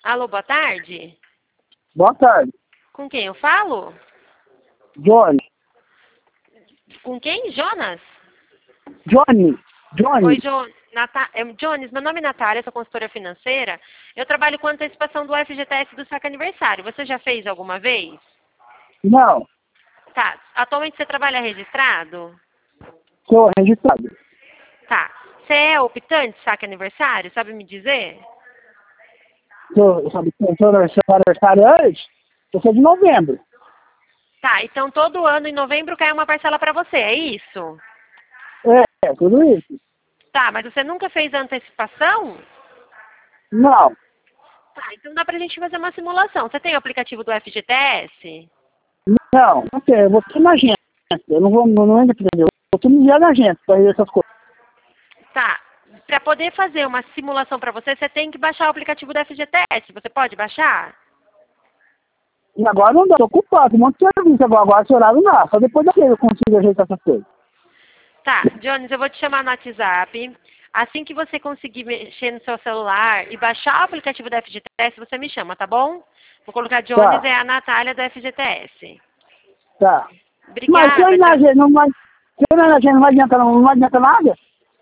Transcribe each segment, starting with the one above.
Alô, boa tarde. Boa tarde. Com quem eu falo? Johnny. Com quem? Jonas? Johnny. Oi, Jones, meu nome é Natália, sou consultora financeira. Eu trabalho com antecipação do FGTS do saque aniversário. Você já fez alguma vez? Não. Tá. Atualmente você trabalha registrado? Sou registrado. Tá. Você é optante de saque aniversário? Sabe me dizer? Sou aniversário antes. Eu sou de novembro. Tá. Então todo ano em novembro cai uma parcela para você, é isso? Tudo isso. Tá, mas você nunca fez antecipação? Não. Tá, então dá pra gente fazer uma simulação. Você tem o aplicativo do FGTS? Não. Eu vou tudo na agência. Eu não entro pra entender. Eu vou tudo no dia da agência pra ver essas coisas. Tá. Para poder fazer uma simulação para você, você tem que baixar o aplicativo do FGTS. Você pode baixar? E agora não dá. Tô ocupado. Um monte de serviço agora. Agora esse horário não. Só depois daquele eu consigo ajeitar essas coisas. Tá, Jones, eu vou te chamar no WhatsApp. Assim que você conseguir mexer no seu celular e baixar o aplicativo do FGTS, você me chama, tá bom? Vou colocar Jones, Tá. é a Natália do FGTS. Tá. Mas se eu Obrigada, ir na Jones. agência, não vai adiantar, não vai adiantar nada?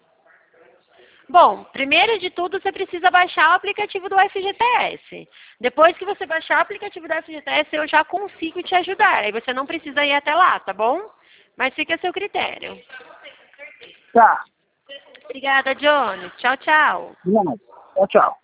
Bom, primeiro de tudo, você precisa baixar o aplicativo do FGTS. Depois que você baixar o aplicativo do FGTS, eu já consigo te ajudar. Aí você não precisa ir até lá, tá bom? Mas fica a seu critério. Tá. Obrigada, Jones. Tchau, tchau. Não. Tchau, tchau.